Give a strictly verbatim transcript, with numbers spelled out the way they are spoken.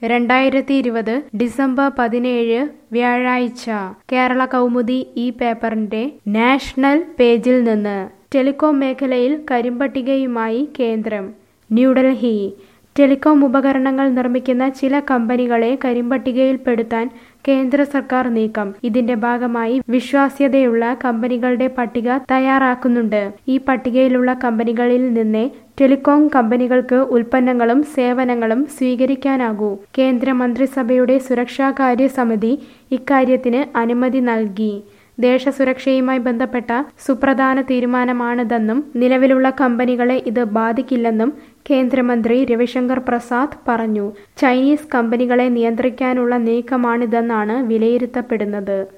രണ്ടായിരത്തി ഇരുപത് ഡിസംബർ പതിനേഴ് വ്യാഴാഴ്ച കേരള കൗമുദി ഈ പേപ്പറിന്റെ നാഷണൽ പേജിൽ നിന്ന് ടെലികോം മേഖലയിൽ കരിമ്പട്ടികയുമായി കേന്ദ്രം. ന്യൂഡൽഹി ടെലികോം ഉപകരണങ്ങൾ നിർമ്മിക്കുന്ന ചില കമ്പനികളെ കരിമ്പട്ടികയിൽപ്പെടുത്താൻ കേന്ദ്ര സർക്കാർ നീക്കം. ഇതിന്റെ ഭാഗമായി വിശ്വാസ്യതയുള്ള കമ്പനികളുടെ പട്ടിക തയ്യാറാക്കുന്നുണ്ട്. ഈ പട്ടികയിലുള്ള കമ്പനികളിൽ നിന്നേ ടെലികോം കമ്പനികൾക്ക് ഉൽപ്പന്നങ്ങളും സേവനങ്ങളും സ്വീകരിക്കാനാകൂ. കേന്ദ്ര മന്ത്രിസഭയുടെ സുരക്ഷാകാര്യ സമിതി ഇക്കാര്യത്തിന് അനുമതി നൽകി. ദേശസുരക്ഷയുമായി ബന്ധപ്പെട്ട സുപ്രധാന തീരുമാനമാണിതെന്നും നിലവിലുള്ള കമ്പനികളെ ഇത് ബാധിക്കില്ലെന്നും കേന്ദ്രമന്ത്രി രവിശങ്കർ പ്രസാദ് പറഞ്ഞു. ചൈനീസ് കമ്പനികളെ നിയന്ത്രിക്കാനുള്ള നീക്കമാണിതെന്നാണ് വിലയിരുത്തപ്പെടുന്നത്.